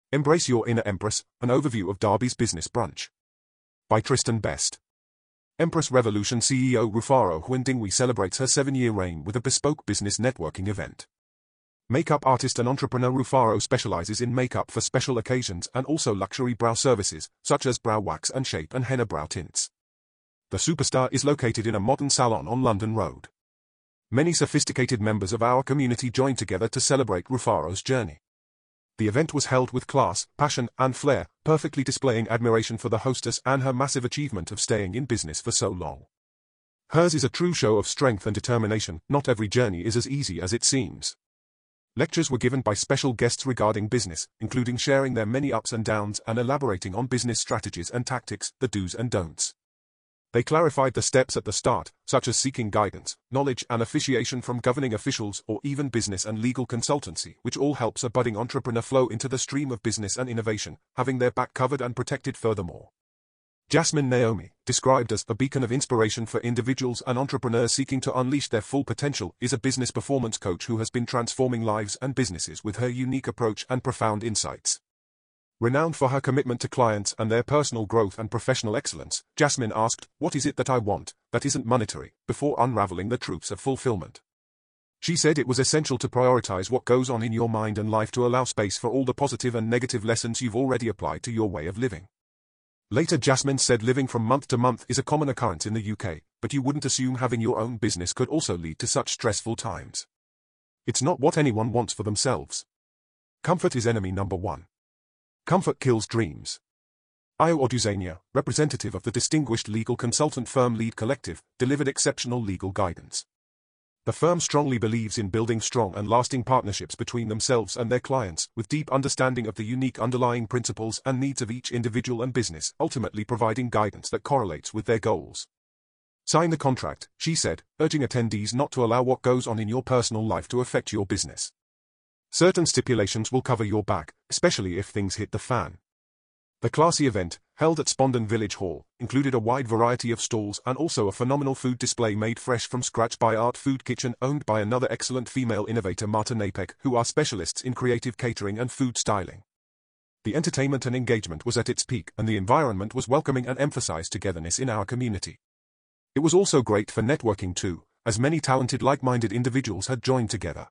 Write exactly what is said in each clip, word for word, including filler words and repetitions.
Embrace Your Inner Empress, an overview of Darby's Business Brunch. By Tristan Best. Empress Revolution C E O Rufaro Huindingwe celebrates her seven-year reign with a bespoke business networking event. Makeup artist and entrepreneur Rufaro specializes in makeup for special occasions and also luxury brow services, such as brow wax and shape and henna brow tints. The superstar is located in a modern salon on London Road. Many sophisticated members of our community joined together to celebrate Rufaro's journey. The event was held with class, passion, and flair, perfectly displaying admiration for the hostess and her massive achievement of staying in business for so long. Hers is a true show of strength and determination. Not every journey is as easy as it seems. Lectures were given by special guests regarding business, including sharing their many ups and downs and elaborating on business strategies and tactics, the do's and don'ts. They clarified the steps at the start, such as seeking guidance, knowledge and officiation from governing officials or even business and legal consultancy, which all helps a budding entrepreneur flow into the stream of business and innovation, having their back covered and protected furthermore. Jasmine Naomi, described as a beacon of inspiration for individuals and entrepreneurs seeking to unleash their full potential, is a business performance coach who has been transforming lives and businesses with her unique approach and profound insights. Renowned for her commitment to clients and their personal growth and professional excellence, Jasmine asked, "What is it that I want, that isn't monetary?" before unraveling the truths of fulfillment. She said it was essential to prioritize what goes on in your mind and life to allow space for all the positive and negative lessons you've already applied to your way of living. Later Jasmine said living from month to month is a common occurrence in the U K, but you wouldn't assume having your own business could also lead to such stressful times. It's not what anyone wants for themselves. Comfort is enemy number one. Comfort kills dreams. Ayo Oduzania, representative of the distinguished legal consultant firm Lead Collective, delivered exceptional legal guidance. The firm strongly believes in building strong and lasting partnerships between themselves and their clients, with deep understanding of the unique underlying principles and needs of each individual and business, ultimately providing guidance that correlates with their goals. Sign the contract, she said, urging attendees not to allow what goes on in your personal life to affect your business. Certain stipulations will cover your back, especially if things hit the fan. The classy event, held at Spondon Village Hall, included a wide variety of stalls and also a phenomenal food display made fresh from scratch by Art Food Kitchen, owned by another excellent female innovator, Marta Napek, who are specialists in creative catering and food styling. The entertainment and engagement was at its peak, and the environment was welcoming and emphasized togetherness in our community. It was also great for networking too, as many talented like-minded individuals had joined together.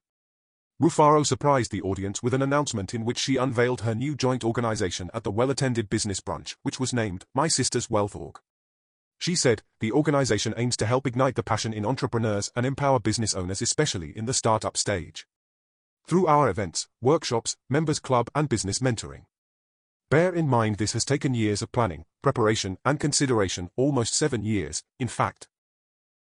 Rufaro surprised the audience with an announcement in which she unveiled her new joint organization at the well-attended business brunch, which was named My Sisters Wealth Org. She said, the organization aims to help ignite the passion in entrepreneurs and empower business owners, especially in the startup stage, through our events, workshops, members club and business mentoring. Bear in mind this has taken years of planning, preparation and consideration, almost seven years, in fact.